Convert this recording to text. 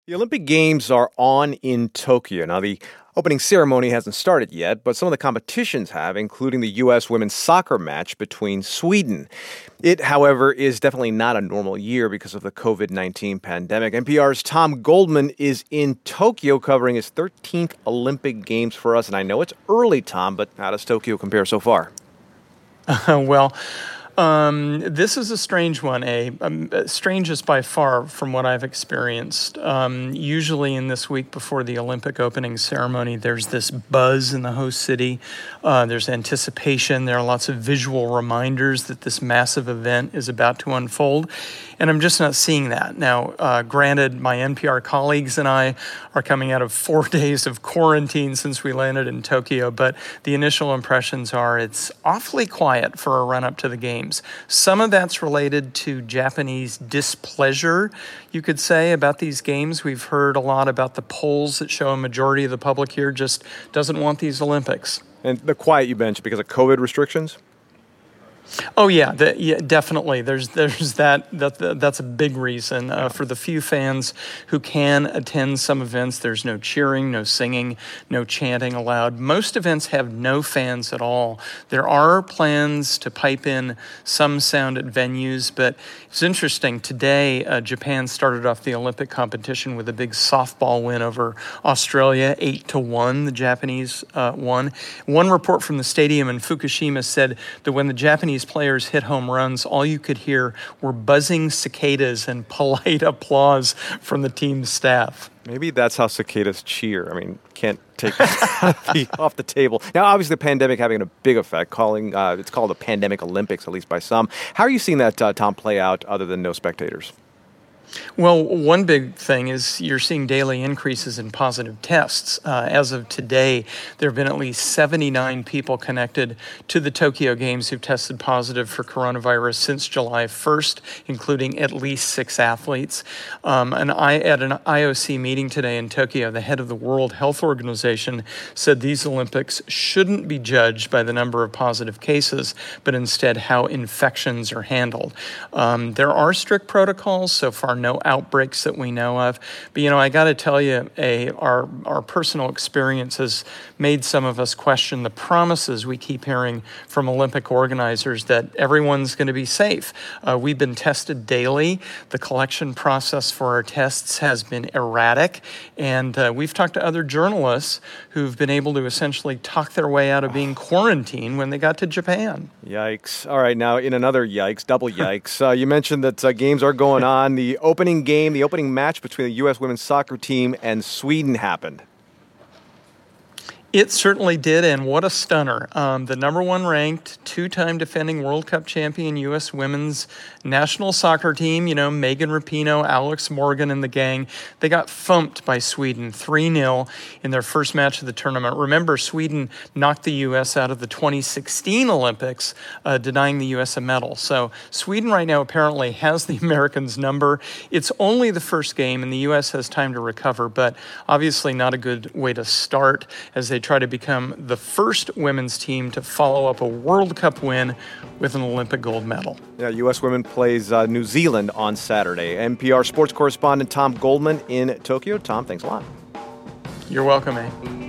The Olympic Games are on in Tokyo. Now, the opening ceremony hasn't started yet, but some of the competitions have, including the U.S. women's soccer match between Sweden. It, however, is definitely not a normal year because of the COVID-19 pandemic. NPR's Tom Goldman is in Tokyo covering his 13th Olympic Games for us. And I know it's early, Tom, but how does Tokyo compare so far? This is a strange one, strangest by far from what I've experienced. Usually in this week before the Olympic opening ceremony, there's this buzz in the host city. There's anticipation. There are lots of visual reminders that this massive event is about to unfold. And I'm just not seeing that. Now, granted, my NPR colleagues and I are coming out of 4 days of quarantine since we landed in Tokyo, but the initial impressions are it's awfully quiet for a run-up to the games. Some of that's related to Japanese displeasure, you could say, about these games. We've heard a lot about the polls that show a majority of the public here just doesn't want these Olympics. And the quiet you mentioned because of COVID restrictions? Oh yeah, definitely. There's that. That's a big reason for the few fans who can attend some events. There's no cheering, no singing, no chanting allowed. Most events have no fans at all. There are plans to pipe in some sound at venues, but it's interesting. Today, Japan started off the Olympic competition with a big softball win over Australia, 8-1. The Japanese won. One report from the stadium in Fukushima said that when the Japanese players hit home runs, all you could hear were buzzing cicadas and polite applause from the team's staff. Maybe that's how cicadas cheer. I mean, can't take that off the table. Now, obviously, the pandemic having a big effect. It's called the Pandemic Olympics, at least by some. How are you seeing that, Tom, play out other than no spectators? Well, one big thing is you're seeing daily increases in positive tests. As of today, there have been at least 79 people connected to the Tokyo Games who've tested positive for coronavirus since July 1st, including at least 6 athletes. At an IOC meeting today in Tokyo, the head of the World Health Organization said these Olympics shouldn't be judged by the number of positive cases, but instead how infections are handled. There are strict protocols so far. No outbreaks that we know of. But, I got to tell you, our personal experience has made some of us question the promises we keep hearing from Olympic organizers that everyone's going to be safe. We've been tested daily. The collection process for our tests has been erratic. And we've talked to other journalists who've been able to essentially talk their way out of being quarantined when they got to Japan. Yikes. All right, now in another yikes, double yikes, you mentioned that games are going on. The opening match between the U.S. women's soccer team and Sweden happened. It certainly did, and what a stunner. The number one ranked, 2-time defending World Cup champion U.S. women's national soccer team, Megan Rapinoe, Alex Morgan, and the gang, they got thumped by Sweden 3-0 in their first match of the tournament. Remember, Sweden knocked the U.S. out of the 2016 Olympics, denying the U.S. a medal. So Sweden right now apparently has the Americans' number. It's only the first game, and the U.S. has time to recover, but obviously not a good way to start as they try to become the first women's team to follow up a World Cup win with an Olympic gold medal. Yeah, U.S. women plays New Zealand on Saturday. NPR sports correspondent Tom Goldman in Tokyo. Tom, thanks a lot. You're welcome,